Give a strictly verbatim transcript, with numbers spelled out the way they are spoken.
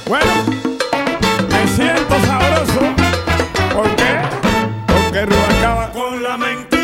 Bueno, me siento sabroso. ¿Por qué? Porque Rubalcaba con la mente.